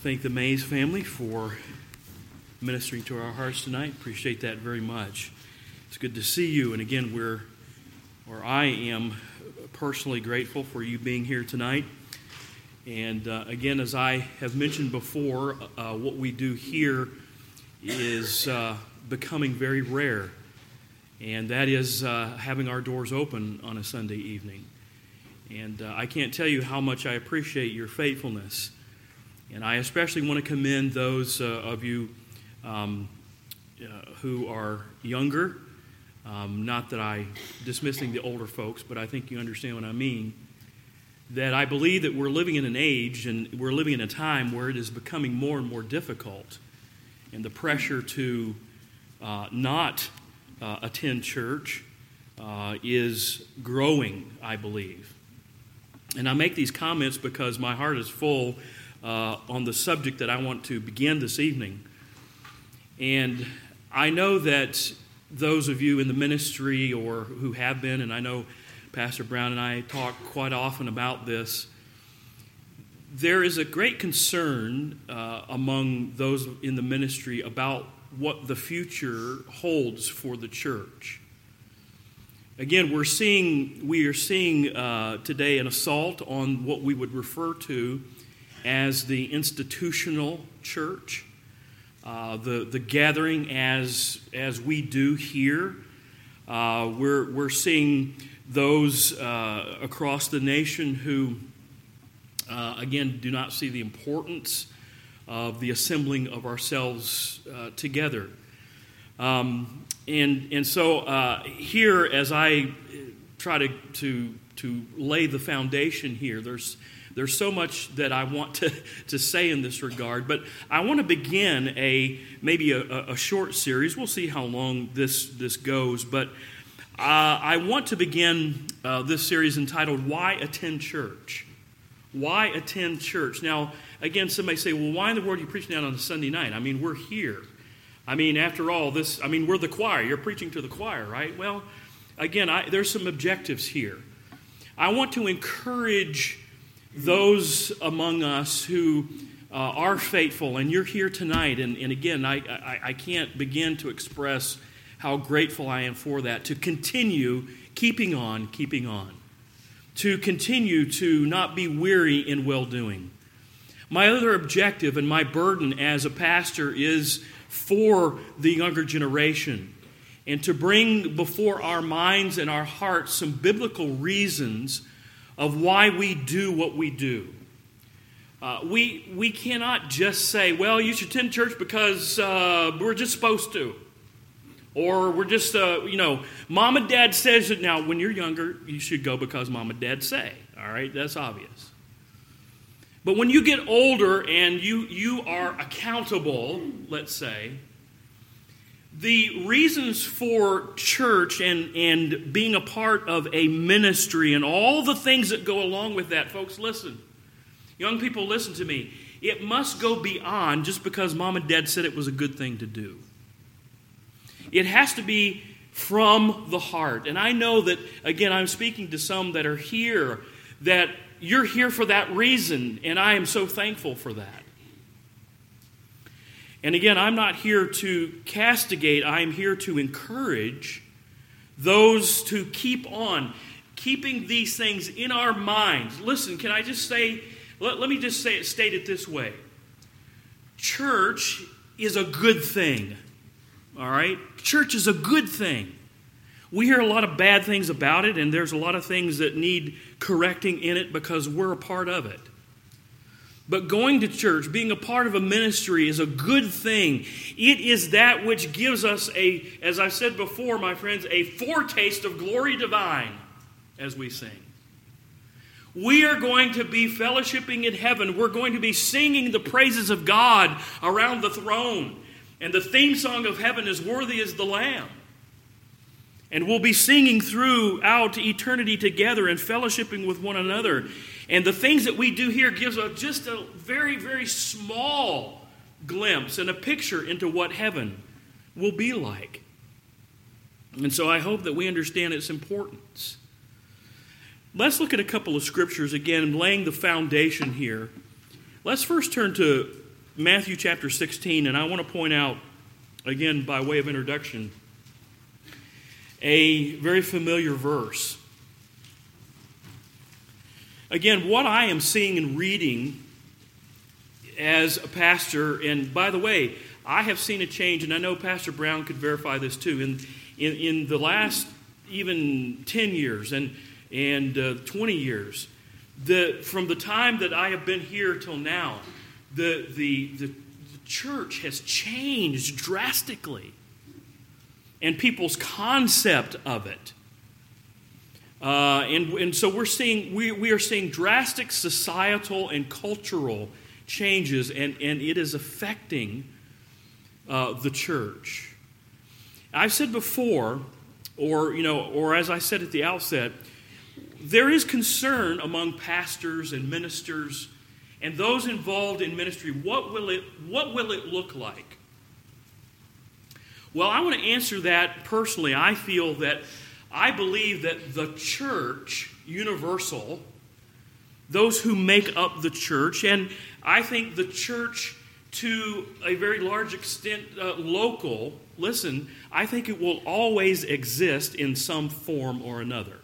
Thank the Mays family for ministering to our hearts tonight. Appreciate that very much. It's good to see you. And again, I am personally grateful for you being here tonight. And again, as I have mentioned before, what we do here is becoming very rare. And that is having our doors open on a Sunday evening. And I can't tell you how much I appreciate your faithfulness. And I especially want to commend those of you who are younger. Not that I'm dismissing the older folks, but I think you understand what I mean. That I believe that we're living in an age and we're living in a time where it is becoming more and more difficult. And the pressure to not attend church is growing, I believe. And I make these comments because my heart is full on the subject that I want to begin this evening. And I know that those of you in the ministry or who have been, and I know Pastor Brown and I talk quite often about this, there is a great concern among those in the ministry about what the future holds for the church. Again, we are seeing today an assault on what we would refer to as the institutional church, the gathering as we do here. We're seeing those across the nation who, again, do not see the importance of the assembling of ourselves together. And so here, as I try to lay the foundation here, there's so much that I want to say in this regard, but I want to begin maybe a short series. We'll see how long this goes, but I want to begin this series entitled "Why Attend Church?" Why attend church? Now, again, somebody say, "Well, why in the world are you preaching that on a Sunday night?" I mean, we're here. I mean, after all, we're the choir. You're preaching to the choir, right? Well, again, there's some objectives here. I want to encourage those among us who are faithful, and you're here tonight, and again, I can't begin to express how grateful I am for that, to continue keeping on, to continue to not be weary in well-doing. My other objective and my burden as a pastor is for the younger generation, and to bring before our minds and our hearts some biblical reasons of why we do what we do. We cannot just say, well, you should attend church because we're just supposed to. Or we're just, mom and dad says it. Now, when you're younger, you should go because mom and dad say. All right, that's obvious. But when you get older and you are accountable, let's say, the reasons for church and being a part of a ministry and all the things that go along with that, folks, listen. Young people, listen to me. It must go beyond just because mom and dad said it was a good thing to do. It has to be from the heart. And I know that, again, I'm speaking to some that are here, that you're here for that reason, and I am so thankful for that. And again, I'm not here to castigate. I'm here to encourage those to keep on, keeping these things in our minds. Listen, can I just say, let me just state it this way. Church is a good thing, all right? Church is a good thing. We hear a lot of bad things about it, and there's a lot of things that need correcting in it because we're a part of it. But going to church, being a part of a ministry is a good thing. It is that which gives us as I said before, my friends, a foretaste of glory divine as we sing. We are going to be fellowshipping in heaven. We're going to be singing the praises of God around the throne. And the theme song of heaven is "Worthy is the Lamb." And we'll be singing throughout eternity together and fellowshipping with one another. And the things that we do here gives just a very, very small glimpse and a picture into what heaven will be like. And so I hope that we understand its importance. Let's look at a couple of scriptures again, laying the foundation here. Let's first turn to Matthew chapter 16, and I want to point out, again, by way of introduction, a very familiar verse. Again, what I am seeing and reading as a pastor, and by the way, I have seen a change, and I know Pastor Brown could verify this too, in the last even 10 years and 20 years, from the time that I have been here till now, the church has changed drastically, and people's concept of it. And so we are seeing drastic societal and cultural changes, and it is affecting the church. I've said before, or as I said at the outset, there is concern among pastors and ministers and those involved in ministry. What will it look like? Well, I want to answer that personally. I believe that the church, universal, those who make up the church, and I think the church to a very large extent local, listen, I think it will always exist in some form or another.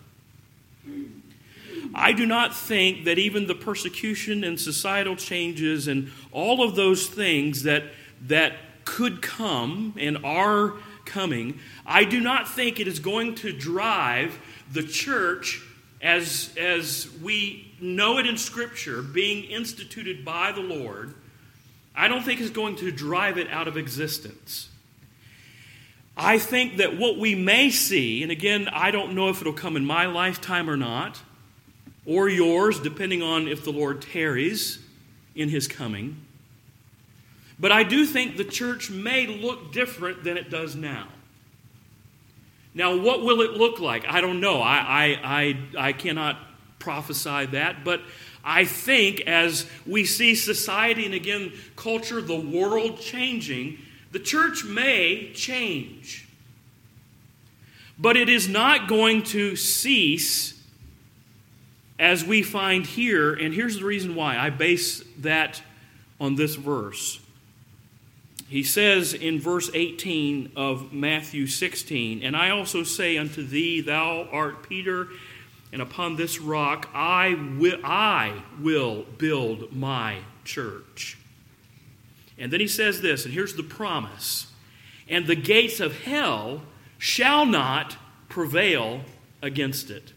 I do not think that even the persecution and societal changes and all of those things that could come and are coming, I do not think it is going to drive the church as we know it in Scripture, being instituted by the Lord. I don't think it's going to drive it out of existence. I think that what we may see, and again, I don't know if it'll come in my lifetime or not, or yours, depending on if the Lord tarries in His coming, but I do think the church may look different than it does now. Now, what will it look like? I don't know. I cannot prophesy that, but I think as we see society and again culture, the world changing, the church may change. But it is not going to cease as we find here, and here's the reason why. I base that on this verse. He says in verse 18 of Matthew 16, "And I also say unto thee, thou art Peter, and upon this rock I will build my church." And then he says this, and here's the promise, "And the gates of hell shall not prevail against it."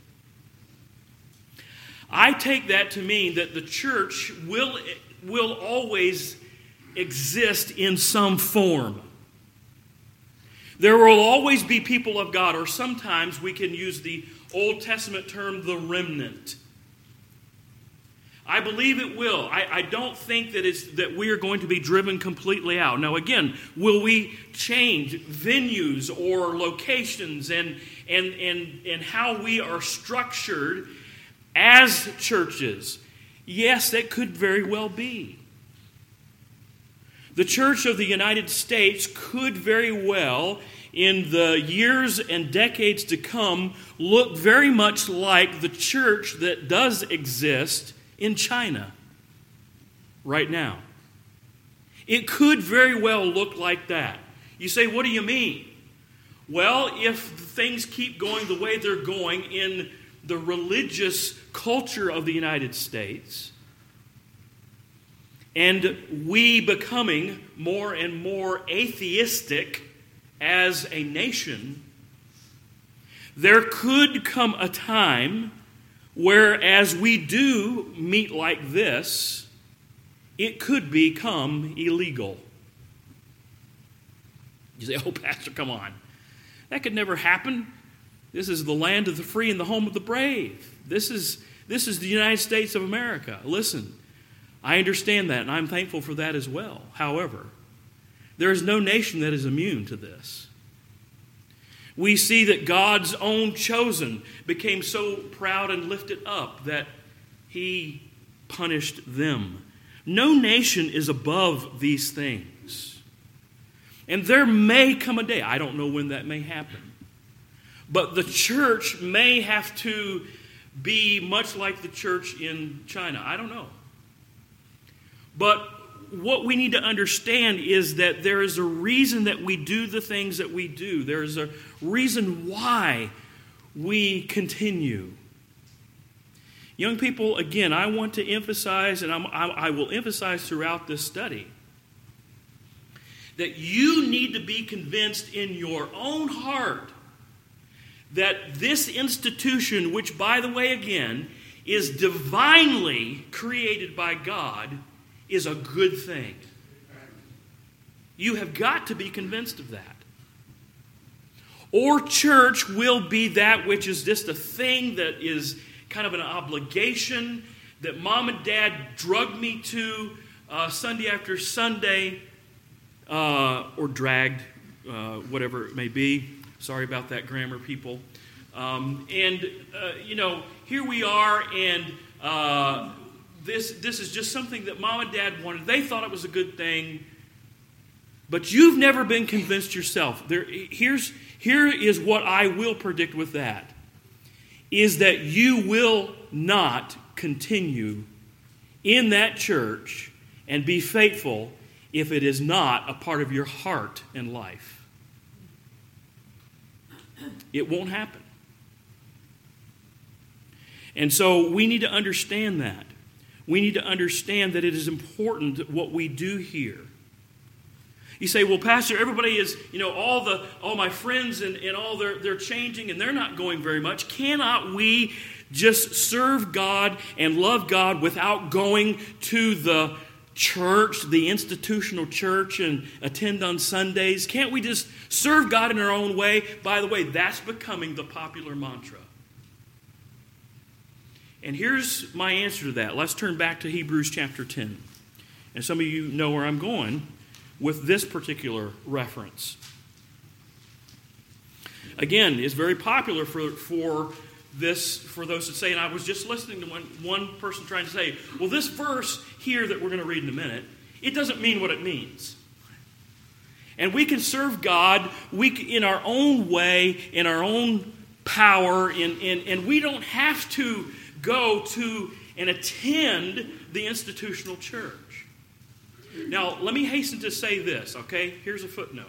I take that to mean that the church will always exist in some form. There will always be people of God, or sometimes we can use the Old Testament term, the remnant. I believe it will. I don't think that we are going to be driven completely out. Now again, will we change venues or locations and how we are structured as churches? Yes, that could very well be. The Church of the United States could very well, in the years and decades to come, look very much like the church that does exist in China right now. It could very well look like that. You say, what do you mean? Well, if things keep going the way they're going in the religious culture of the United States, and we becoming more and more atheistic as a nation, there could come a time where, as we do meet like this, it could become illegal. You say, "Oh, Pastor, come on. That could never happen. This is the land of the free and the home of the brave. This is the United States of America." Listen, I understand that, and I'm thankful for that as well. However, there is no nation that is immune to this. We see that God's own chosen became so proud and lifted up that He punished them. No nation is above these things. And there may come a day, I don't know when that may happen, but the church may have to be much like the church in China. I don't know. But what we need to understand is that there is a reason that we do the things that we do. There is a reason why we continue. Young people, again, I want to emphasize, and I will emphasize throughout this study, that you need to be convinced in your own heart that this institution, which, by the way, again, is divinely created by God, is a good thing. You have got to be convinced of that. Or church will be that which is just a thing that is kind of an obligation that mom and dad drug me to Sunday after Sunday, or dragged, whatever it may be. Sorry about that, grammar people. Here we are, and this is just something that mom and dad wanted. They thought it was a good thing, but you've never been convinced yourself. Here is what I will predict with that, is that you will not continue in that church and be faithful if it is not a part of your heart and life. It won't happen. And so we need to understand that. We need to understand that it is important what we do here. You say, well, Pastor, everybody is, all my friends and all they're changing and they're not going very much. Cannot we just serve God and love God without going to the church, the institutional church, and attend on Sundays? Can't we just serve God in our own way? By the way, that's becoming the popular mantra. And here's my answer to that. Let's turn back to Hebrews chapter 10. And some of you know where I'm going with this particular reference. Again, it's very popular for those to say, and I was just listening to one person trying to say, well, this verse here that we're going to read in a minute, it doesn't mean what it means. And we can serve God in our own way, in our own power, and we don't have to go to and attend the institutional church. Now, let me hasten to say this, okay? Here's a footnote.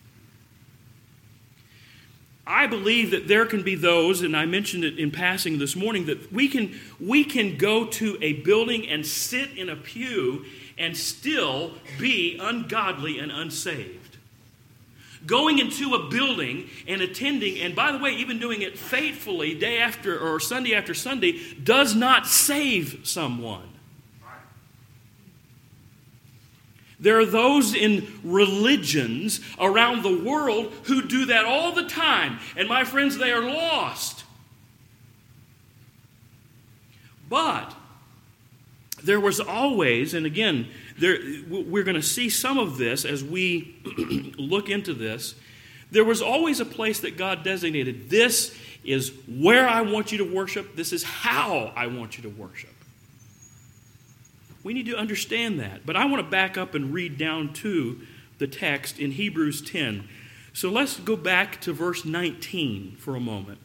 I believe that there can be those, and I mentioned it in passing this morning, that we can go to a building and sit in a pew and still be ungodly and unsaved. Going into a building and attending, and by the way, even doing it faithfully day after or Sunday after Sunday, does not save someone. There are those in religions around the world who do that all the time. And my friends, they are lost. But there was always, and again, we're going to see some of this as we look into this. There was always a place that God designated. This is where I want you to worship. This is how I want you to worship. We need to understand that. But I want to back up and read down to the text in Hebrews 10. So let's go back to verse 19 for a moment.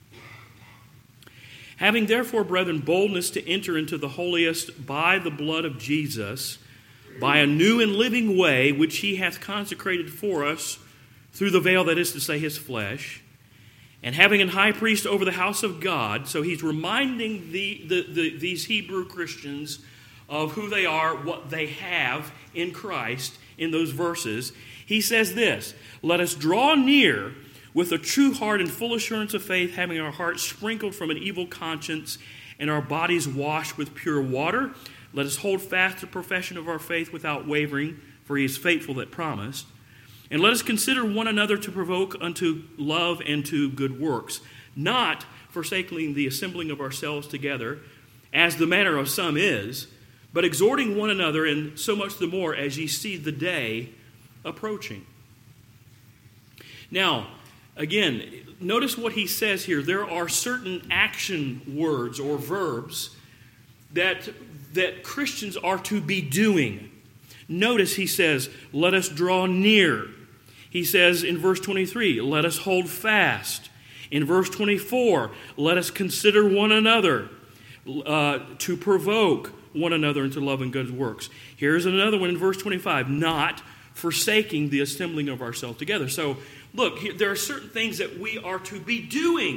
Having therefore, brethren, boldness to enter into the holiest by the blood of Jesus, by a new and living way, which he hath consecrated for us through the veil, that is to say, his flesh, and having an high priest over the house of God. So he's reminding these Hebrew Christians of who they are, what they have in Christ in those verses. He says this, let us draw near with a true heart and full assurance of faith, having our hearts sprinkled from an evil conscience and our bodies washed with pure water. Let us hold fast the profession of our faith without wavering, for he is faithful that promised. And let us consider one another to provoke unto love and to good works, not forsaking the assembling of ourselves together, as the manner of some is, but exhorting one another, and so much the more as ye see the day approaching. Now, again, notice what he says here. There are certain action words or verbs that Christians are to be doing. Notice he says, let us draw near. He says in verse 23, let us hold fast. In verse 24, let us consider one another to provoke one another into love and good works. Here's another one in verse 25, not forsaking the assembling of ourselves together. So, look, there are certain things that we are to be doing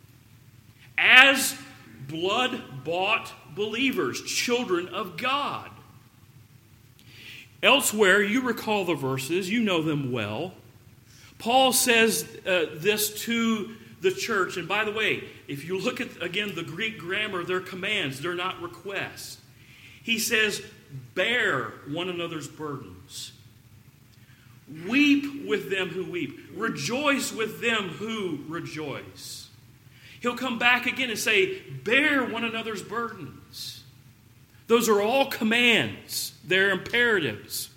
as blood-bought believers, children of God. Elsewhere, you recall the verses, you know them well. Paul says this to the church, and by the way, if you look at, again, the Greek grammar, they're commands, they're not requests. He says, bear one another's burdens. Weep with them who weep. Rejoice with them who rejoice. He'll come back again and say, bear one another's burdens. Those are all commands. They're imperatives.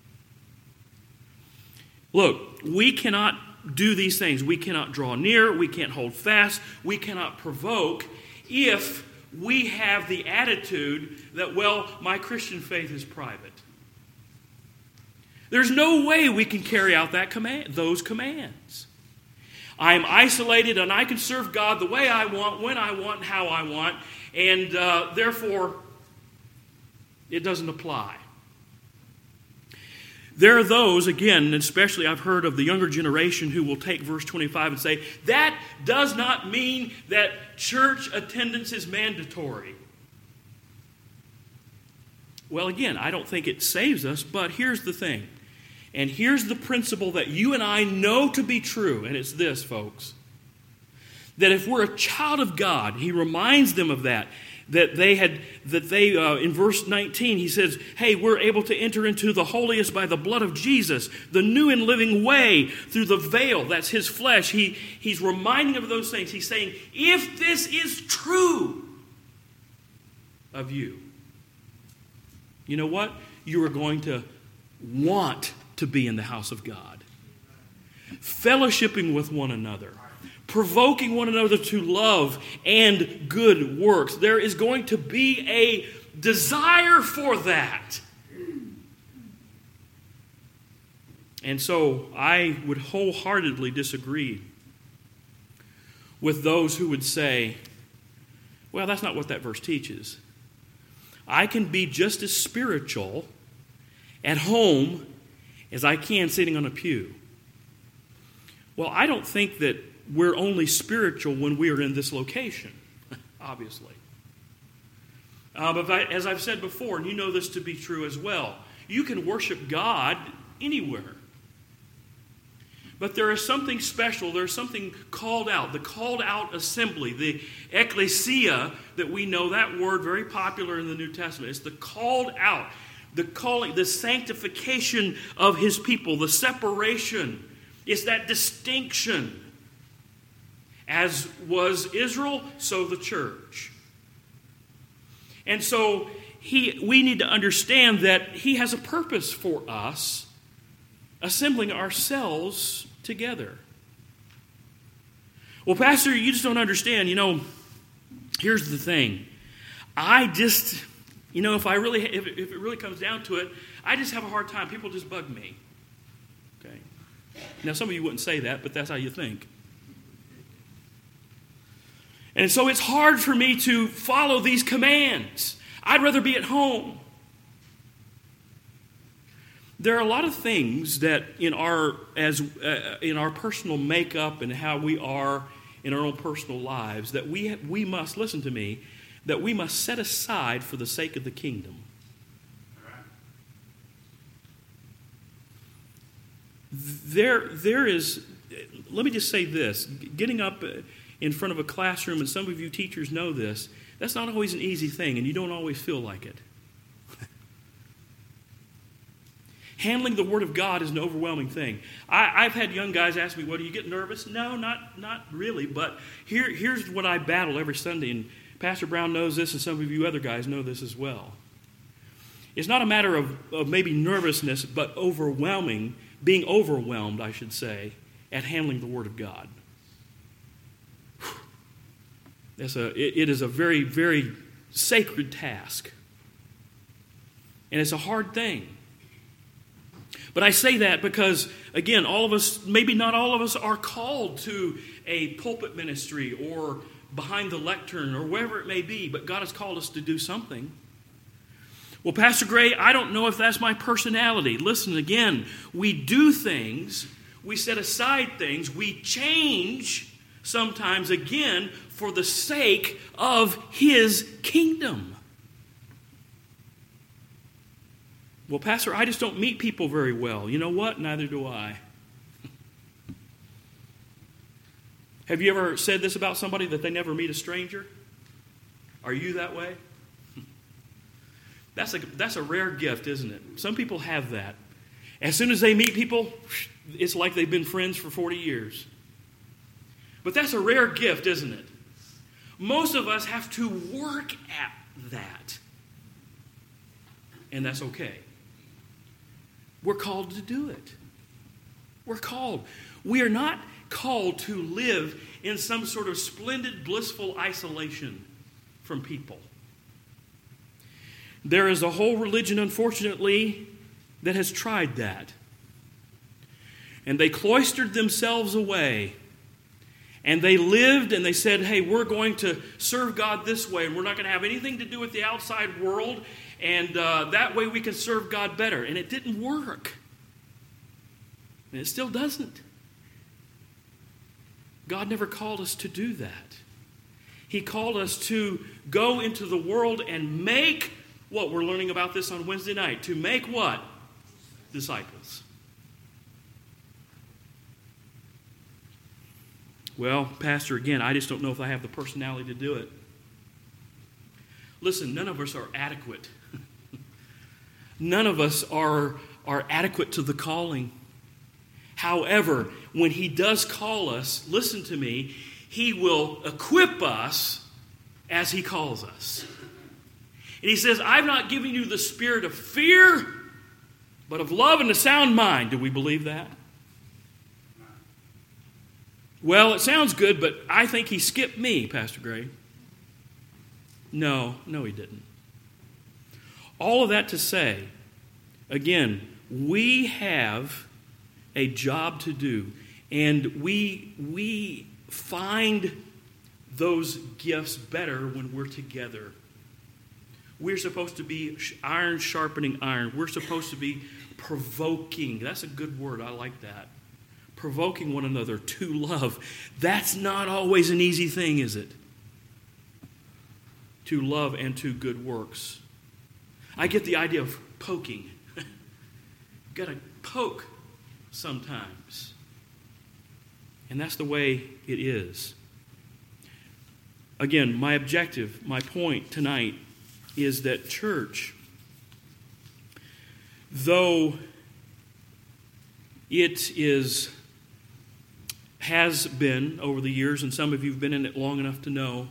Look, we cannot do these things. We cannot draw near. We can't hold fast. We cannot provoke if we have the attitude that, well, my Christian faith is private. There's no way we can carry out those commands. I am isolated and I can serve God the way I want, when I want, how I want, and therefore it doesn't apply. There are those, again, especially I've heard of the younger generation who will take verse 25 and say, that does not mean that church attendance is mandatory. Well, again, I don't think it saves us, but here's the thing. And here's the principle that you and I know to be true, and it's this, folks. That if we're a child of God, he reminds them of that. In verse 19, he says, hey, we're able to enter into the holiest by the blood of Jesus, the new and living way through the veil, that's his flesh. He's reminding of those things. He's saying, if this is true of you, you know what? You are going to want to be in the house of God, fellowshipping with one another, provoking one another to love and good works. There is going to be a desire for that. And so I would wholeheartedly disagree with those who would say, well, that's not what that verse teaches. I can be just as spiritual at home as I can sitting on a pew. Well, I don't think that we're only spiritual when we are in this location, obviously. But as I've said before, and you know this to be true as well, you can worship God anywhere. But there is something special, there's something called out, the called out assembly, the ecclesia that we know, that word very popular in the New Testament. It's the called out, the calling, the sanctification of his people, the separation. It's that distinction. As was Israel, so the church. And so we need to understand that he has a purpose for us, assembling ourselves together. Well, Pastor, you just don't understand. Here's the thing. if it really comes down to it, I just have a hard time. People just bug me. Okay. Now, some of you wouldn't say that, but that's how you think. And so it's hard for me to follow these commands. I'd rather be at home. There are a lot of things that in our personal makeup and how we are in our own personal lives that we must, listen to me, that we must set aside for the sake of the kingdom. There is, let me just say this, getting up in front of a classroom, and some of you teachers know this, that's not always an easy thing, and you don't always feel like it. Handling the Word of God is an overwhelming thing. I've had young guys ask me, well, do you get nervous? No, not really, but here's what I battle every Sunday, and Pastor Brown knows this, and some of you other guys know this as well. It's not a matter of maybe nervousness, but being overwhelmed, I should say, at handling the Word of God. It is a very, very sacred task. And it's a hard thing. But I say that because, again, all of us, maybe not all of us, are called to a pulpit ministry or behind the lectern or wherever it may be, but God has called us to do something. Well, Pastor Gray, I don't know if that's my personality. Listen again, we do things, we set aside things, we change sometimes again for the sake of His kingdom. Well, Pastor, I just don't meet people very well. You know what? Neither do I. Have you ever said this about somebody, that they never meet a stranger? Are you that way? That's a rare gift, isn't it? Some people have that. As soon as they meet people, it's like they've been friends for 40 years. But that's a rare gift, isn't it? Most of us have to work at that. And that's okay. We're called to do it. We're called. We are not called to live in some sort of splendid, blissful isolation from people. There is a whole religion, unfortunately, that has tried that. And they cloistered themselves away. And they lived and they said, hey, we're going to serve God this way, and we're not going to have anything to do with the outside world, and that way we can serve God better. And it didn't work. And it still doesn't. God never called us to do that. He called us to go into the world and make what? We're learning about this on Wednesday night. To make what? Disciples. Well, Pastor, again, I just don't know if I have the personality to do it. Listen, none of us are adequate. None of us are adequate to the calling. However, when He does call us, listen to me, He will equip us as He calls us. And He says, I've not given you the spirit of fear, but of love and a sound mind. Do we believe that? Well, it sounds good, but I think He skipped me, Pastor Gray. No, He didn't. All of that to say, again, we have a job to do, and we find those gifts better when we're together. We're supposed to be iron sharpening iron. We're supposed to be provoking. That's a good word. I like that. Provoking one another to love. That's not always an easy thing, is it? To love and to good works. I get the idea of poking. You've got to poke sometimes. And that's the way it is. Again, my objective, my point tonight is that church, though it has been over the years, and some of you have been in it long enough to know,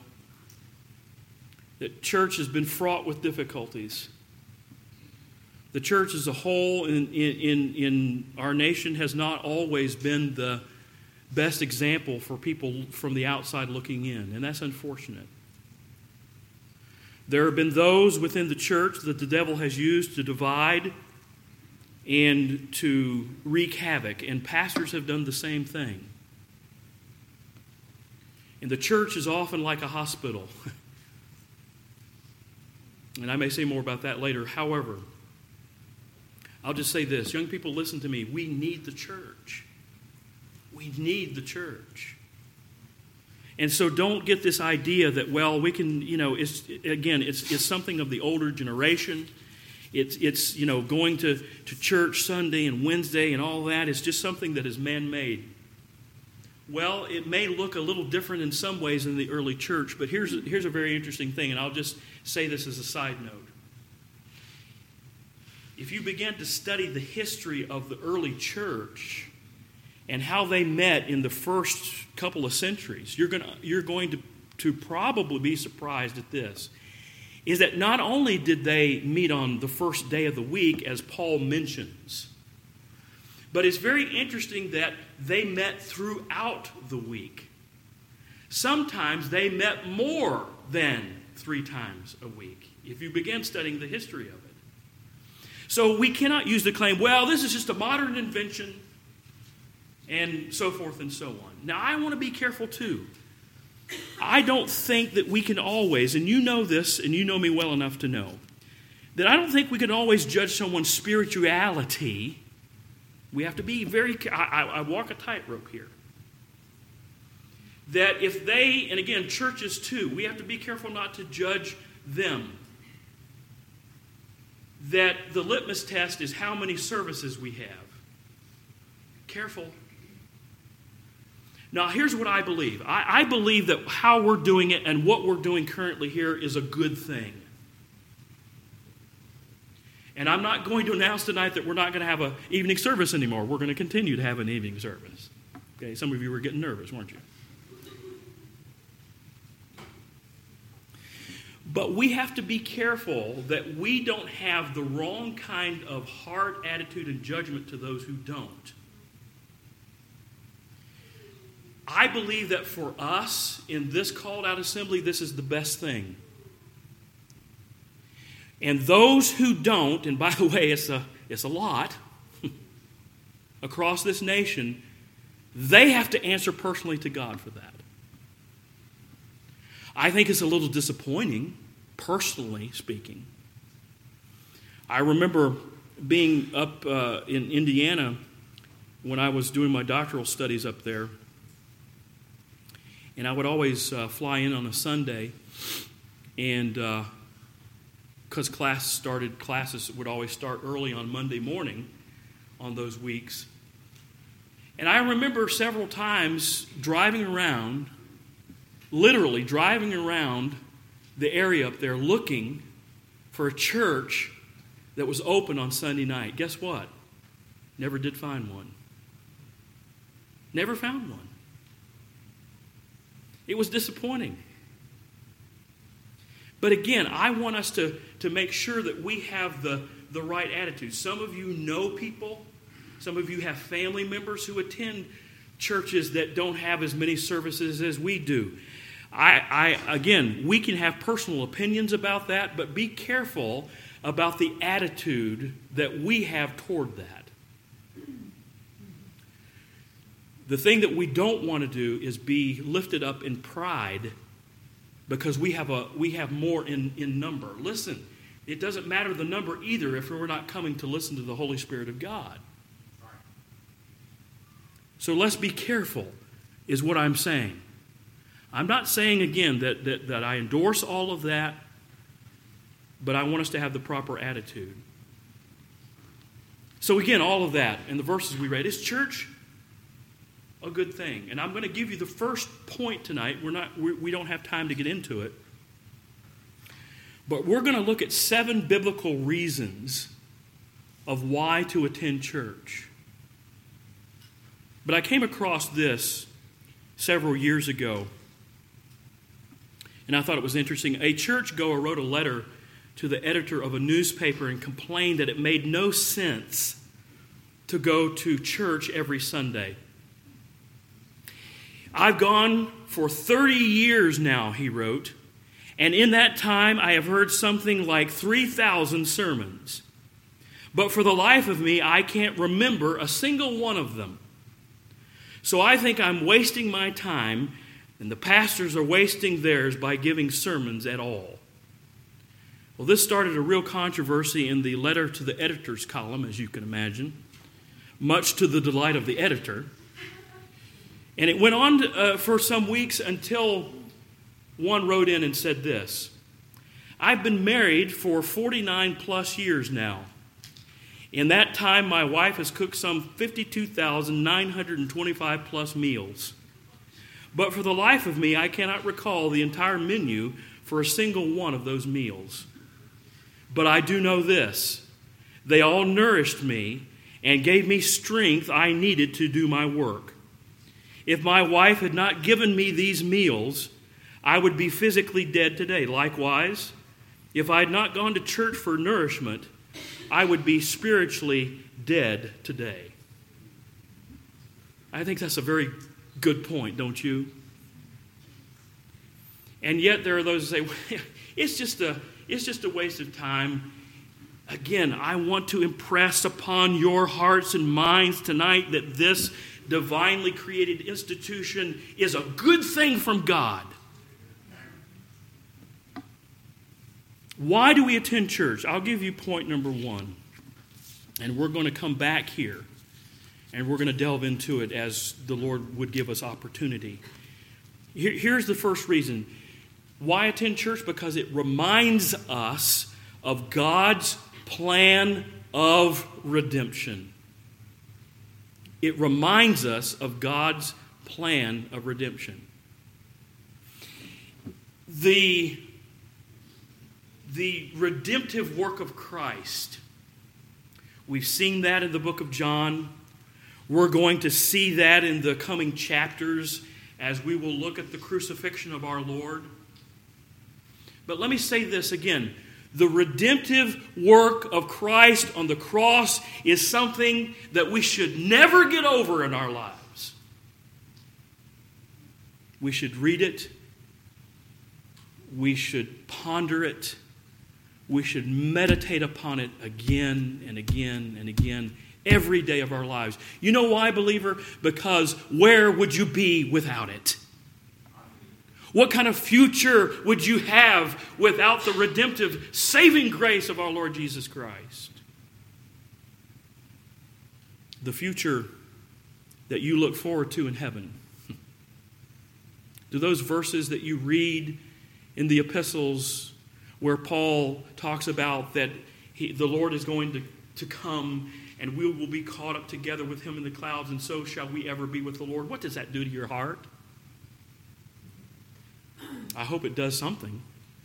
that church has been fraught with difficulties. The church as a whole in our nation has not always been the best example for people from the outside looking in, and that's unfortunate. There have been those within the church that the devil has used to divide and to wreak havoc, and pastors have done the same thing. And the church is often like a hospital. And I may say more about that later. However, I'll just say this. Young people, listen to me. We need the church. We need the church. And so don't get this idea that, well, we can, it's something of the older generation. It's going to church Sunday and Wednesday and all that. It's just something that is man-made. Well, it may look a little different in some ways in the early church, but here's a very interesting thing, and I'll just say this as a side note. If you begin to study the history of the early church and how they met in the first couple of centuries, you're going to probably be surprised at this, is that not only did they meet on the first day of the week, as Paul mentions, but it's very interesting that they met throughout the week. Sometimes they met more than 3 times a week, if you begin studying the history of it. So we cannot use the claim, well, this is just a modern invention, and so forth and so on. Now, I want to be careful too. I don't think that we can always, and you know this, and you know me well enough to know, that I don't think we can always judge someone's spirituality. We have to be very I walk a tightrope here. That if they, and again, churches too, we have to be careful not to judge them. That the litmus test is how many services we have. Careful. Now, here's what I believe. I believe that how we're doing it and what we're doing currently here is a good thing. And I'm not going to announce tonight that we're not going to have an evening service anymore. We're going to continue to have an evening service. Okay, some of you were getting nervous, weren't you? But we have to be careful that we don't have the wrong kind of heart, attitude, and judgment to those who don't. I believe that for us, in this called-out assembly, this is the best thing. And those who don't, and by the way, it's a lot, across this nation, they have to answer personally to God for that. I think it's a little disappointing, personally speaking. I remember being up in Indiana when I was doing my doctoral studies up there, and I would always fly in on a Sunday, and because classes would always start early on Monday morning on those weeks. And I remember several times driving around, literally driving around the area up there looking for a church that was open on Sunday night. Guess what? Never did find one. Never found one. It was disappointing. But again, I want us to make sure that we have the right attitude. Some of you know people. Some of you have family members who attend churches that don't have as many services as we do. Again, we can have personal opinions about that, but be careful about the attitude that we have toward that. The thing that we don't want to do is be lifted up in pride because we have more in number. Listen, it doesn't matter the number either if we're not coming to listen to the Holy Spirit of God. So let's be careful, is what I'm saying. I'm not saying, again, that I endorse all of that, but I want us to have the proper attitude. So again, all of that in the verses we read, is church a good thing? And I'm going to give you the first point tonight. We don't have time to get into it. But we're going to look at 7 biblical reasons of why to attend church. But I came across this several years ago, and I thought it was interesting. A churchgoer wrote a letter to the editor of a newspaper and complained that it made no sense to go to church every Sunday. I've gone for 30 years now, he wrote, and in that time I have heard something like 3,000 sermons. But for the life of me, I can't remember a single one of them. So I think I'm wasting my time, and the pastors are wasting theirs by giving sermons at all. Well, this started a real controversy in the letter to the editor's column, as you can imagine, much to the delight of the editor. And it went on for some weeks until one wrote in and said this: I've been married for 49 plus years now. In that time, my wife has cooked some 52,925 plus meals. But for the life of me, I cannot recall the entire menu for a single one of those meals. But I do know this: they all nourished me and gave me strength I needed to do my work. If my wife had not given me these meals, I would be physically dead today. Likewise, if I had not gone to church for nourishment, I would be spiritually dead today. I think that's a very good point, don't you? And yet there are those who say, well, it's just a waste of time. Again, I want to impress upon your hearts and minds tonight that this divinely created institution is a good thing from God. Why do we attend church? I'll give you point number one. And we're going to come back here. And we're going to delve into it as the Lord would give us opportunity. Here's the first reason. Why attend church? Because it reminds us of God's plan of redemption. It reminds us of God's plan of redemption. The redemptive work of Christ. We've seen that in the book of John. We're going to see that in the coming chapters as we will look at the crucifixion of our Lord. But let me say this again. The redemptive work of Christ on the cross is something that we should never get over in our lives. We should read it. We should ponder it. We should meditate upon it again and again and again every day of our lives. You know why, believer? Because where would you be without it? What kind of future would you have without the redemptive, saving grace of our Lord Jesus Christ? The future that you look forward to in heaven. Do those verses that you read in the epistles where Paul talks about that the Lord is going to come and we will be caught up together with him in the clouds, and so shall we ever be with the Lord. What does that do to your heart? I hope it does something.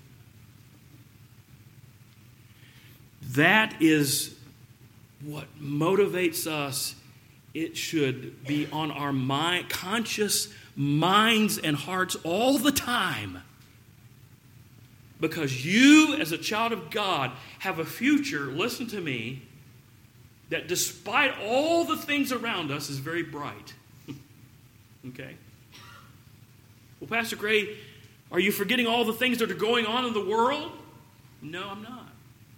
That is what motivates us. It should be on our conscious minds and hearts all the time. Because you, as a child of God, have a future, listen to me, that despite all the things around us is very bright. Okay? Well, Pastor Gray, are you forgetting all the things that are going on in the world? No, I'm not.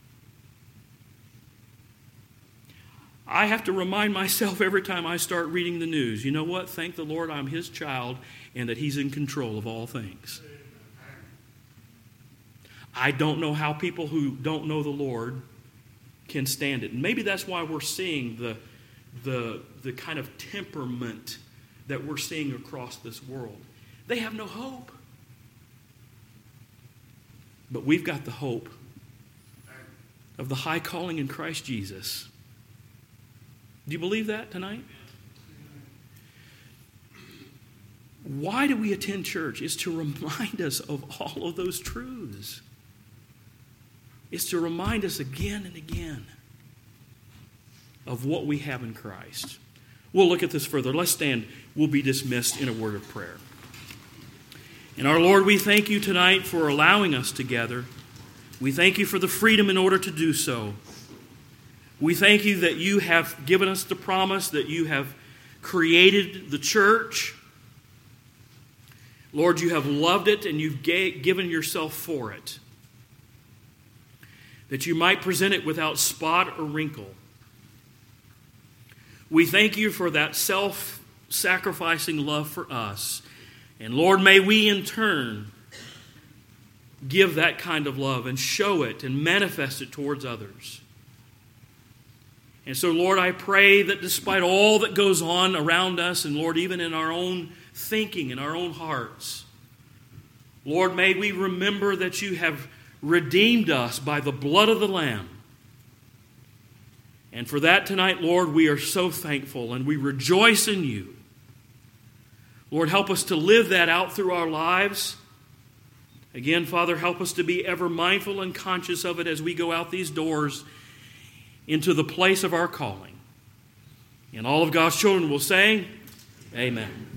I have to remind myself every time I start reading the news, you know what? Thank the Lord I'm His child and that He's in control of all things. I don't know how people who don't know the Lord can stand it. And maybe that's why we're seeing the kind of temperament that we're seeing across this world. They have no hope. But we've got the hope of the high calling in Christ Jesus. Do you believe that tonight? Why do we attend church? It's to remind us of all of those truths. It's to remind us again and again of what we have in Christ. We'll look at this further. Let's stand. We'll be dismissed in a word of prayer. And our Lord, we thank you tonight for allowing us to gather. We thank you for the freedom in order to do so. We thank you that you have given us the promise that you have created the church. Lord, you have loved it and you've given yourself for it, that you might present it without spot or wrinkle. We thank you for that self-sacrificing love for us. And Lord, may we in turn give that kind of love and show it and manifest it towards others. And so, Lord, I pray that despite all that goes on around us, and Lord, even in our own thinking, in our own hearts, Lord, may we remember that you have redeemed us by the blood of the Lamb. And for that tonight, Lord, we are so thankful and we rejoice in you. Lord, help us to live that out through our lives. Again, Father, help us to be ever mindful and conscious of it as we go out these doors into the place of our calling. And all of God's children will say, Amen.